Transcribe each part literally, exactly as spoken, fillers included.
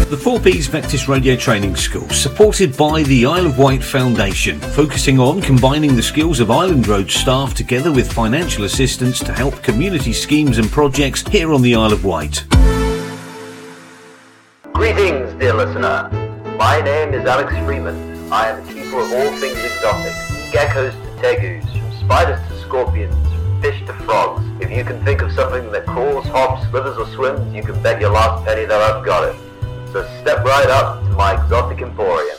The four Ps Vectis Radio Training School, supported by the Isle of Wight Foundation, focusing on combining the skills of Island Road staff together with financial assistance to help community schemes and projects here on the Isle of Wight. Greetings, dear listener. My name is Alex Freeman. I am a keeper of all things exotic, from geckos to tegus, from spiders to scorpions, from fish to frogs. If you can think of something that crawls, hops, slithers or swims, you can bet your last penny that I've got it. So step right up to my exotic emporium.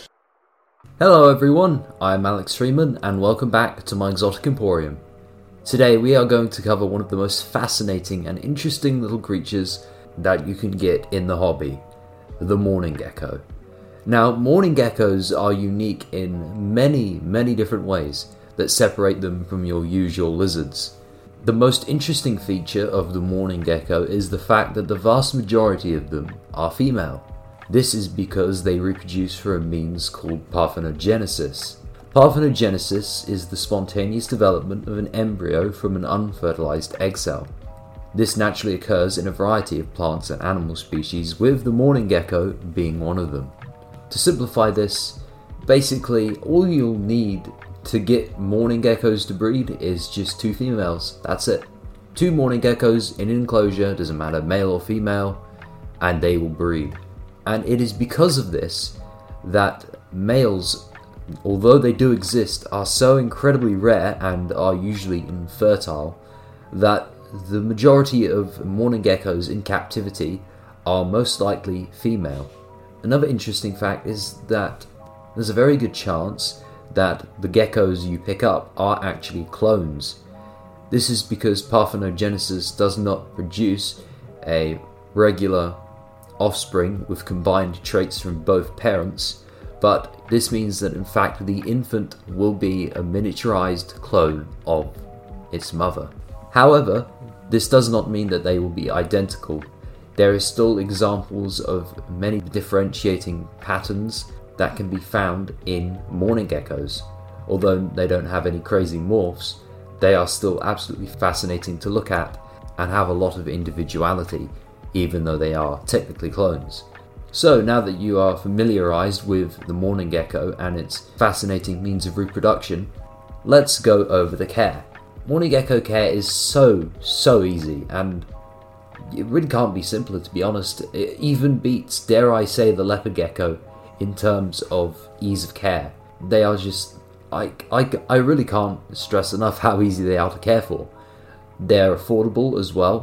Hello everyone, I'm Alex Freeman and welcome back to my exotic emporium. Today we are going to cover one of the most fascinating and interesting little creatures that you can get in the hobby, the mourning gecko. Now, mourning geckos are unique in many, many different ways that separate them from your usual lizards. The most interesting feature of the mourning gecko is the fact that the vast majority of them are female. This is because they reproduce through a means called parthenogenesis. Parthenogenesis is the spontaneous development of an embryo from an unfertilized egg cell. This naturally occurs in a variety of plants and animal species, with the mourning gecko being one of them. To simplify this, basically all you'll need to get mourning geckos to breed is just two females. That's it. Two mourning geckos in an enclosure, doesn't matter male or female, and they will breed. And it is because of this that males, although they do exist, are so incredibly rare and are usually infertile that the majority of mourning geckos in captivity are most likely female. Another interesting fact is that there's a very good chance that the geckos you pick up are actually clones. This is because parthenogenesis does not produce a regular offspring with combined traits from both parents, but this means that in fact the infant will be a miniaturized clone of its mother. However, this does not mean that they will be identical. There is still examples of many differentiating patterns that can be found in mourning geckos. Although they don't have any crazy morphs, they are still absolutely fascinating to look at and have a lot of individuality, even though they are technically clones. So now that you are familiarized with the mourning gecko and its fascinating means of reproduction, let's go over the care. Mourning gecko care is so, so easy, and it really can't be simpler, to be honest. It even beats, dare I say, the leopard gecko in terms of ease of care. They are just, I, I, I really can't stress enough how easy they are to care for. They're affordable as well,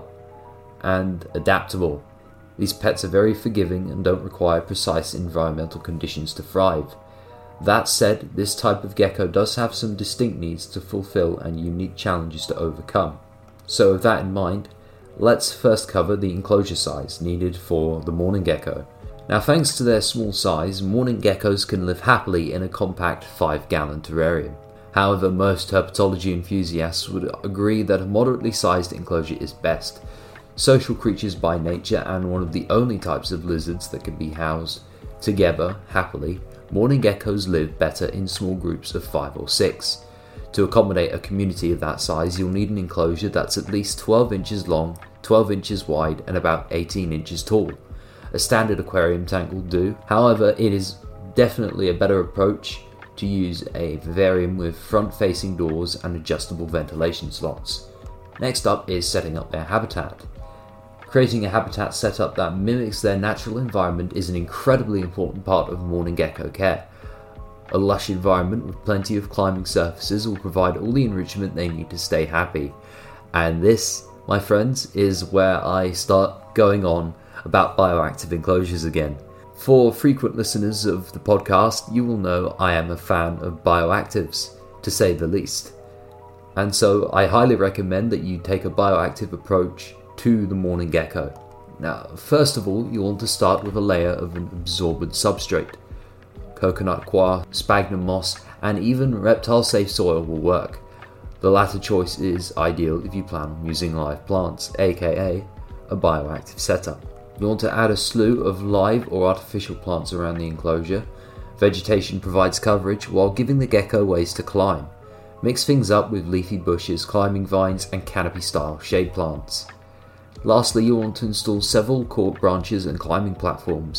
and adaptable. These pets are very forgiving and don't require precise environmental conditions to thrive. That said, this type of gecko does have some distinct needs to fulfill and unique challenges to overcome. So with that in mind, let's first cover the enclosure size needed for the mourning gecko. Now, thanks to their small size, mourning geckos can live happily in a compact five gallon terrarium. However, most herpetology enthusiasts would agree that a moderately sized enclosure is best. Social creatures by nature and one of the only types of lizards that can be housed together happily, mourning geckos live better in small groups of five or six. To accommodate a community of that size, you'll need an enclosure that's at least twelve inches long, twelve inches wide and about eighteen inches tall. A standard aquarium tank will do. However, it is definitely a better approach to use a vivarium with front-facing doors and adjustable ventilation slots. Next up is setting up their habitat. Creating a habitat setup that mimics their natural environment is an incredibly important part of mourning gecko care. A lush environment with plenty of climbing surfaces will provide all the enrichment they need to stay happy. And this, my friends, is where I start going on about bioactive enclosures again. For frequent listeners of the podcast, you will know I am a fan of bioactives, to say the least. And so I highly recommend that you take a bioactive approach to the mourning gecko. Now, first of all, you want to start with a layer of an absorbent substrate. Coconut coir, sphagnum moss, and even reptile-safe soil will work. The latter choice is ideal if you plan on using live plants, aka a bioactive setup. You want to add a slew of live or artificial plants around the enclosure. Vegetation provides coverage while giving the gecko ways to climb. Mix things up with leafy bushes, climbing vines, and canopy-style shade plants. Lastly, you'll want to install several cork branches and climbing platforms.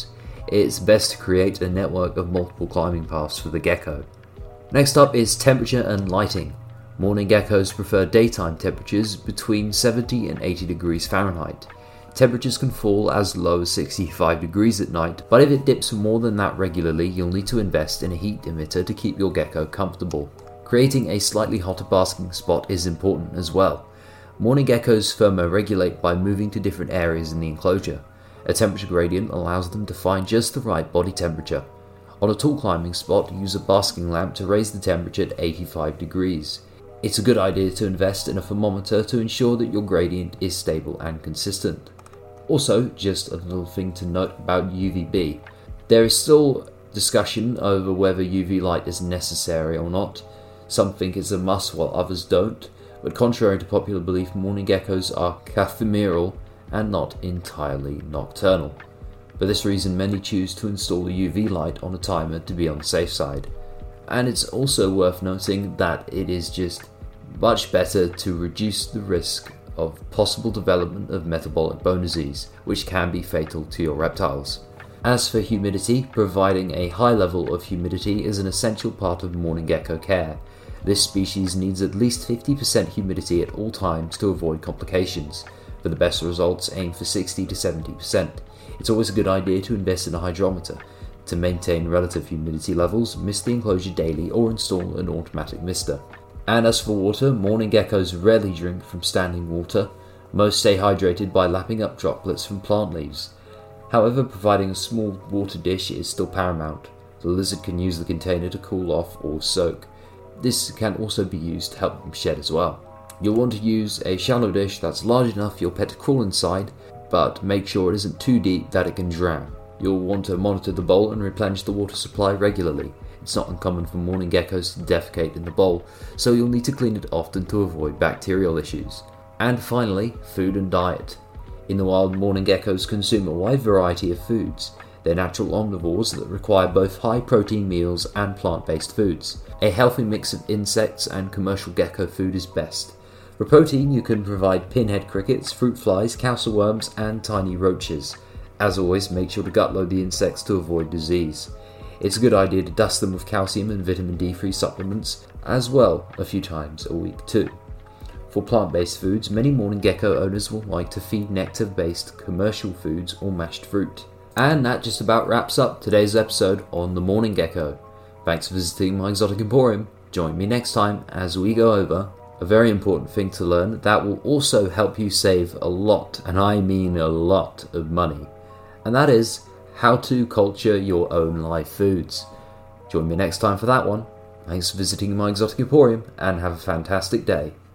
it's best to create a network of multiple climbing paths for the gecko. Next up is temperature and lighting. Morning geckos prefer daytime temperatures between seventy and eighty degrees Fahrenheit. Temperatures can fall as low as sixty-five degrees at night, but if it dips more than that regularly, you'll need to invest in a heat emitter to keep your gecko comfortable. Creating a slightly hotter basking spot is important as well. Morning geckos thermoregulate by moving to different areas in the enclosure. A temperature gradient allows them to find just the right body temperature. On a tall climbing spot, use a basking lamp to raise the temperature to eighty-five degrees. It's a good idea to invest in a thermometer to ensure that your gradient is stable and consistent. Also, just a little thing to note about U V B. There is still discussion over whether U V light is necessary or not. Some think it's a must while others don't, but contrary to popular belief, morning geckos are ephemeral and not entirely nocturnal. For this reason, many choose to install a U V light on a timer to be on the safe side. And it's also worth noting that it is just much better to reduce the risk of possible development of metabolic bone disease, which can be fatal to your reptiles. As for humidity, providing a high level of humidity is an essential part of morning gecko care. This species needs at least fifty percent humidity at all times to avoid complications. For the best results, aim for sixty to seventy percent. It's always a good idea to invest in a hydrometer. To maintain relative humidity levels, mist the enclosure daily or install an automatic mister. And as for water, morning geckos rarely drink from standing water. Most stay hydrated by lapping up droplets from plant leaves. However, providing a small water dish is still paramount. The lizard can use the container to cool off or soak. This can also be used to help them shed as well. You'll want to use a shallow dish that's large enough for your pet to crawl inside, but make sure it isn't too deep that it can drown. You'll want to monitor the bowl and replenish the water supply regularly. It's not uncommon for morning geckos to defecate in the bowl, so you'll need to clean it often to avoid bacterial issues. And finally, food and diet. In the wild, morning geckos consume a wide variety of foods. They're natural omnivores that require both high-protein meals and plant-based foods. A healthy mix of insects and commercial gecko food is best. For protein, you can provide pinhead crickets, fruit flies, coursal worms, and tiny roaches. As always, make sure to gut load the insects to avoid disease. It's a good idea to dust them with calcium and vitamin D free supplements as well a few times a week too. For plant-based foods, many morning gecko owners will like to feed nectar-based commercial foods or mashed fruit. And that just about wraps up today's episode on the morning gecko. Thanks for visiting my Exotic Emporium. Join me next time as we go over a very important thing to learn that will also help you save a lot, and I mean a lot, of money. And that is how to culture your own live foods. Join me next time for that one. Thanks for visiting my Exotic Emporium and have a fantastic day.